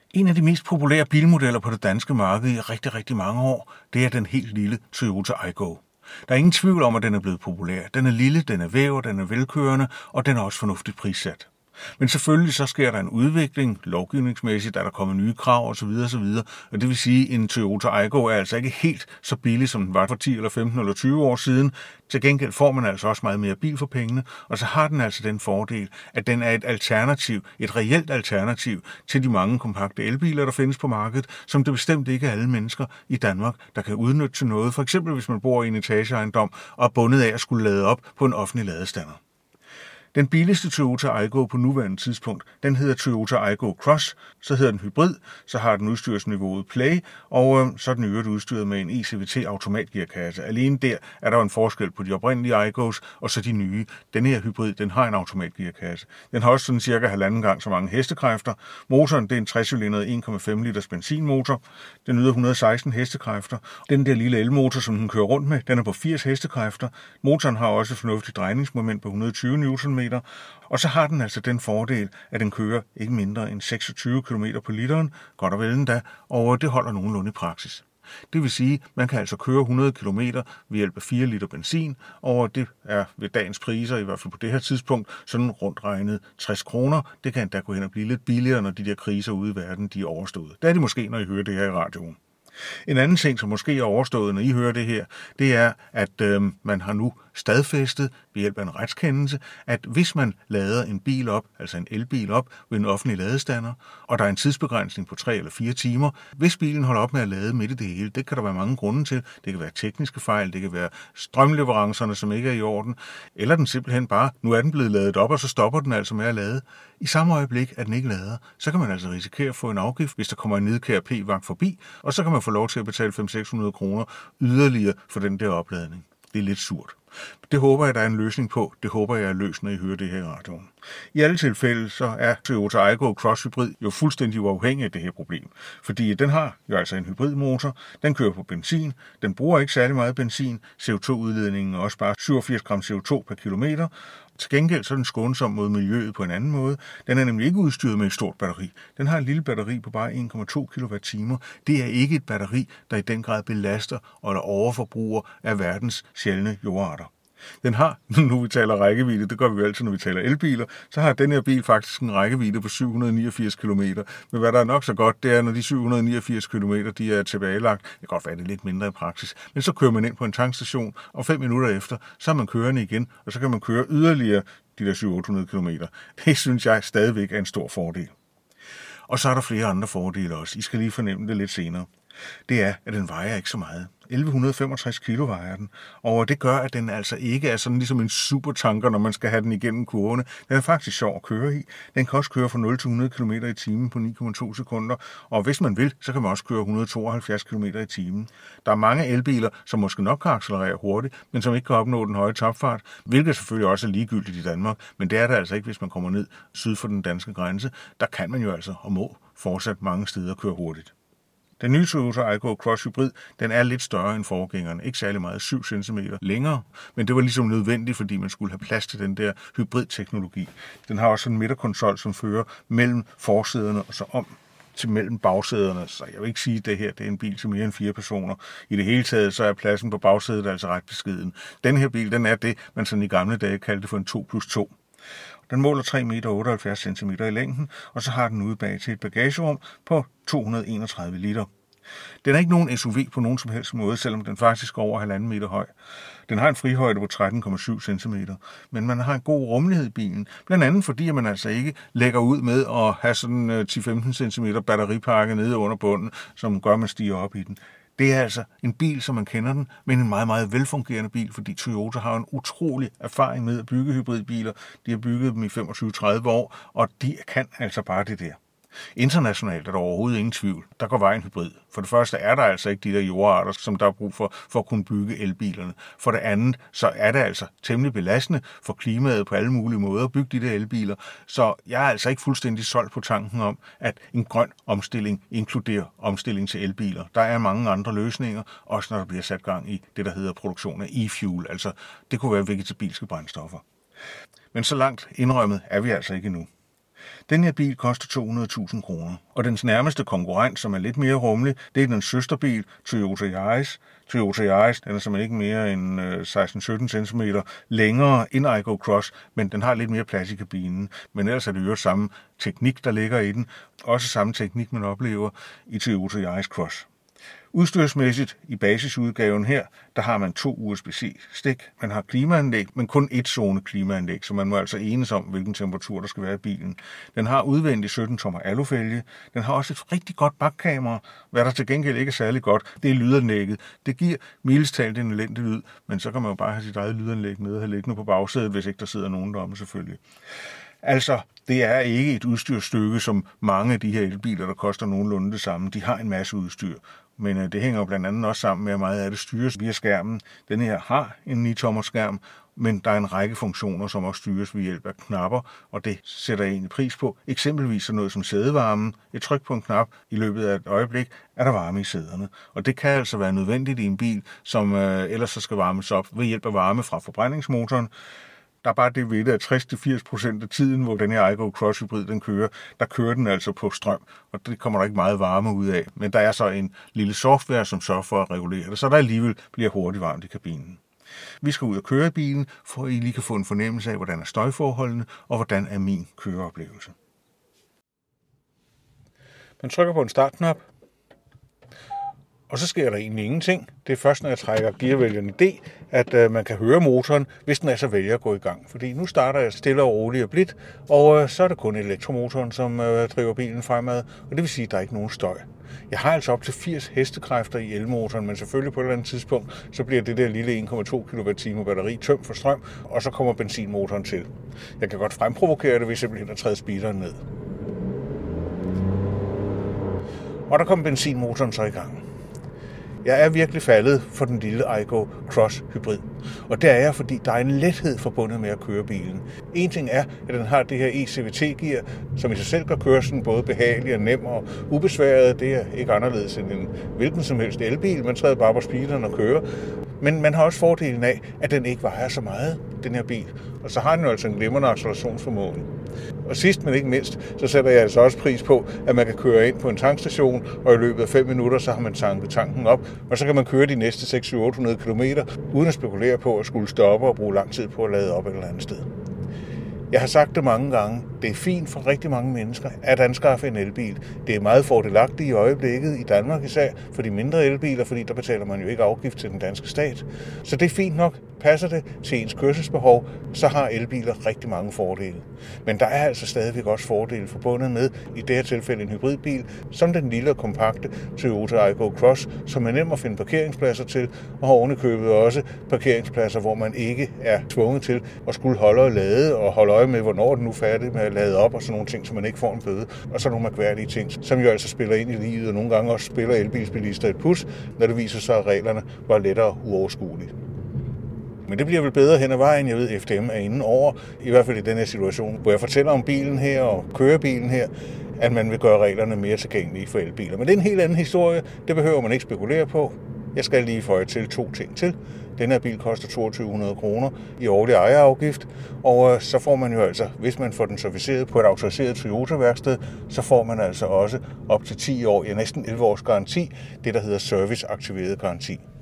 En af de mest populære bilmodeller på det danske marked i rigtig, rigtig mange år, det er den helt lille Toyota Aygo. Der er ingen tvivl om, at den er blevet populær. Den er lille, den er væv, den er velkørende, og den er også fornuftigt prissat. Men selvfølgelig så sker der en udvikling, lovgivningsmæssigt er der kommet nye krav osv. Og det vil sige, at en Toyota Aygo er altså ikke helt så billig, som den var for 10 eller 15 eller 20 år siden. Til gengæld får man altså også meget mere bil for pengene, og så har den altså den fordel, at den er et alternativ, et reelt alternativ til de mange kompakte elbiler, der findes på markedet, som det bestemt ikke er alle mennesker i Danmark, der kan udnytte til noget. For eksempel hvis man bor i en etageejendom og er bundet af at skulle lade op på en offentlig ladestander. Den billigste Toyota Aygo på nuværende tidspunkt, den hedder Toyota Aygo Cross, så hedder den hybrid, så har den udstyrsniveauet Play, og så er den i øvrigt udstyret med en ECVT automatgearkasse. Alene der er der en forskel på de oprindelige Aygos og så de nye. Den her hybrid, den har en automatgearkasse. Den har også sådan cirka 1,5 gang så mange hestekræfter. Motoren, det er en 3-cylindret 1,5 liters benzinmotor. Den yder 116 hestekræfter. Den der lille elmotor, som den kører rundt med, den er på 80 hestekræfter. Motoren har også et fornuftigt drejningsmoment på 120 Nm. Og så har den altså den fordel, at den kører ikke mindre end 26 km på literen, godt og vel endda, og det holder nogenlunde i praksis. Det vil sige, at man kan altså køre 100 km ved hjælp af 4 liter benzin, og det er ved dagens priser, i hvert fald på det her tidspunkt, sådan rundt regnet 60 kroner. Det kan endda gå hen og blive lidt billigere, når de der kriser ude i verden, de er overstået. Det er de måske, når I hører det her i radioen. En anden ting, som måske er overstået, når I hører det her, det er, at man har nu stadfæstet ved hjælp af en retskendelse, at hvis man lader en bil op, altså en elbil op, ved en offentlig ladestander, og der er en tidsbegrænsning på 3 eller 4 timer, hvis bilen holder op med at lade midt i det hele, det kan der være mange grunde til. Det kan være tekniske fejl, det kan være strømleverancerne, som ikke er i orden, eller den simpelthen bare, nu er den blevet ladet op, og så stopper den altså med at lade. I samme øjeblik, at den ikke lader, så kan man altså risikere at få en afgift, hvis der kommer en nidkær P-vagt forbi, og så kan man få lov til at betale 500-600 kroner yderligere for den der opladning. Det er lidt surt. Det håber jeg, der er en løsning på. Det håber jeg er løst, når I hører det her i radioen. I alle tilfælde så er Toyota Aygo Cross Hybrid jo fuldstændig uafhængig af det her problem. Fordi den har jo altså en hybridmotor, den kører på benzin, den bruger ikke særlig meget benzin, CO2-udledningen er også bare 87 gram CO2 per kilometer. Til gengæld så er den skånsom mod miljøet på en anden måde. Den er nemlig ikke udstyret med et stort batteri. Den har et lille batteri på bare 1,2 kWh. Det er ikke et batteri, der i den grad belaster eller overforbruger af verdens sjældne jordarter. Den har, nu vi taler rækkevidde, det gør vi jo altid, når vi taler elbiler, så har den her bil faktisk en rækkevidde på 789 km. Men hvad der er nok så godt, det er, når de 789 km de er tilbagelagt, det kan godt være, det er lidt mindre i praksis, men så kører man ind på en tankstation, og 5 minutter efter, så er man kørende igen, og så kan man køre yderligere de der 700-800 km. Det synes jeg stadigvæk er en stor fordel. Og så er der flere andre fordele også. I skal lige fornemme det lidt senere. Det er, at den vejer ikke så meget. 1165 kilo vejer den, og det gør, at den altså ikke er sådan ligesom en supertanker, når man skal have den igennem kurvene. Den er faktisk sjov at køre i. Den kan også køre fra 0 til 100 km i timen på 9,2 sekunder, og hvis man vil, så kan man også køre 172 km i timen. Der er mange elbiler, som måske nok kan accelerere hurtigt, men som ikke kan opnå den høje topfart, hvilket selvfølgelig også er ligegyldigt i Danmark, men det er det altså ikke, hvis man kommer ned syd for den danske grænse. Der kan man jo altså og må fortsat mange steder køre hurtigt. Den nye Toyota Aygo Cross Hybrid, den er lidt større end forgængeren, ikke særlig meget, 7 cm længere, men det var ligesom nødvendigt, fordi man skulle have plads til den der hybridteknologi. Den har også en midterkonsol, som fører mellem forsæderne og så om til mellem bagsæderne, så jeg vil ikke sige, at det her det er en bil til mere end 4 personer. I det hele taget, så er pladsen på bagsædet altså ret beskeden. Den her bil, den er det, man sådan i gamle dage kaldte for en 2+2. Den måler 3,78 meter i længden, og så har den ude bag til et bagagerum på 231 liter. Den er ikke nogen SUV på nogen som helst måde, selvom den faktisk er over 1,5 meter høj. Den har en frihøjde på 13,7 cm, men man har en god rummelighed i bilen, blandt andet fordi man altså ikke lægger ud med at have sådan 10-15 cm batteripakke nede under bunden, som gør, at man stiger op i den. Det er altså en bil, som man kender den, men en meget, meget velfungerende bil, fordi Toyota har en utrolig erfaring med at bygge hybridbiler. De har bygget dem i 25-30 år, og de kan altså bare det der. Internationalt er der overhovedet ingen tvivl. Der går vejen hybrid. For det første er der altså ikke de der jordarter, som der er brug for at kunne bygge elbilerne. For det andet, så er det altså temmelig belastende for klimaet på alle mulige måder at bygge de der elbiler. Så jeg er altså ikke fuldstændig solgt på tanken om, at en grøn omstilling inkluderer omstilling til elbiler. Der er mange andre løsninger, også når der bliver sat gang i det, der hedder produktion af e-fuel. Altså, det kunne være vegetabilske brændstoffer. Men så langt indrømmet er vi altså ikke endnu. Den her bil koster 200.000 kroner, og dens nærmeste konkurrent, som er lidt mere rummelig, det er den søsterbil Toyota Yaris. Toyota Yaris, den er simpelthen ikke mere end 16-17 cm længere end Aygo Cross, men den har lidt mere plads i kabinen. Men ellers er det jo samme teknik, der ligger i den. Også samme teknik, man oplever i Toyota Yaris Cross. Udstyrsmæssigt i basisudgaven her, der har man 2 USB-C-stik. Man har klimaanlæg, men kun et zone klimaanlæg, så man må altså enes om, hvilken temperatur der skal være i bilen. Den har udvendig 17-tommer alufælge. Den har også et rigtig godt bakkamera, hvad der til gengæld ikke er særlig godt. Det er lydanlægget. Det giver mildest talt en elendig lyd, men så kan man jo bare have sit eget lydanlæg med og have liggende på bagsædet, hvis ikke der sidder nogen deromme selvfølgelig. Altså, det er ikke et udstyrsstykke, som mange af de her elbiler, der koster nogenlunde det samme. De har en masse udstyr. Men det hænger jo blandt andet også sammen med, at meget af det styres via skærmen. Den her har en 9-tommer skærm, men der er en række funktioner, som også styres ved hjælp af knapper, og det sætter jeg egentlig pris på. Eksempelvis sådan noget som sædevarmen. Et tryk på en knap i løbet af et øjeblik, er der varme i sæderne. Og det kan altså være nødvendigt i en bil, som ellers så skal varmes op ved hjælp af varme fra forbrændingsmotoren. Der er bare det ved det, at 60-80% af tiden, hvor den her Aygo Cross Hybrid den kører, der kører den altså på strøm, og det kommer der ikke meget varme ud af. Men der er så en lille software, som sørger for at regulere det, så der alligevel bliver hurtigt varmt i kabinen. Vi skal ud og køre i bilen, for at I lige kan få en fornemmelse af, hvordan er støjforholdene, og hvordan er min køreoplevelse. Man trykker på en startknap, og så sker der egentlig ingenting. Det er først, når jeg trækker gearvælgeren D, at man kan høre motoren, hvis den altså vælger at gå i gang. Fordi nu starter jeg stille og roligt og blidt, og så er det kun elektromotoren, som driver bilen fremad, og det vil sige, at der er ikke nogen støj. Jeg har altså op til 80 hestekræfter i elmotoren, men selvfølgelig på et eller andet tidspunkt, så bliver det der lille 1,2 kWh batteri tømt for strøm, og så kommer benzinmotoren til. Jeg kan godt fremprovokere det ved simpelthen at træde speederen ned. Og der kommer benzinmotoren så i gang. Jeg er virkelig faldet for den lille Aygo Cross Hybrid. Og det er jeg, fordi der er en lethed forbundet med at køre bilen. En ting er, at den har det her ECVT-gear, som i sig selv gør kørslen både behagelig og nem og ubesværet. Det er ikke anderledes end en hvilken som helst elbil. Man træder bare på speederen og kører. Men man har også fordelen af, at den ikke vejer så meget, den her bil. Og så har den jo altså en glimrende accelerationsformåen. Og sidst, men ikke mindst, så sætter jeg altså også pris på, at man kan køre ind på en tankstation, og i løbet af 5 minutter, så har man tanket tanken op, og så kan man køre de næste 600-800 km, uden at spekulere på at skulle stoppe og bruge lang tid på at lade op et eller andet sted. Jeg har sagt det mange gange. Det er fint for rigtig mange mennesker at anskaffe en elbil. Det er meget fordelagtigt i øjeblikket i Danmark især for de mindre elbiler, fordi der betaler man jo ikke afgift til den danske stat. Så det er fint nok. Passer det til ens kørselsbehov, så har elbiler rigtig mange fordele. Men der er altså stadigvæk også fordele forbundet med, i det her tilfælde en hybridbil, som den lille og kompakte Toyota Aygo Cross, som er nem at finde parkeringspladser til, og har ovenikøbet også parkeringspladser, hvor man ikke er tvunget til at skulle holde og lade, og holde øje med, hvornår den nu er færdig med at lade op, og sådan nogle ting, så man ikke får en bøde. Og så nogle mærkværdige ting, som jo altså spiller ind i livet, og nogle gange også spiller elbilsbilister et pus, når det viser sig, at reglerne var lettere uoverskuelige. Men det bliver vel bedre hen ad vejen. Jeg ved, FDM er inde over, i hvert fald i den her situation, hvor jeg fortæller om bilen her og kørebilen her, at man vil gøre reglerne mere tilgængelige for elbiler. Men det er en helt anden historie. Det behøver man ikke spekulere på. Jeg skal lige føje til 2 ting til. Den her bil koster 2200 kroner i årlig ejerafgift, og så får man jo altså, hvis man får den serviceret på et autoriseret Toyota-værksted, så får man altså også op til 10 år, ja næsten 11 års garanti, det der hedder serviceaktiveret garanti.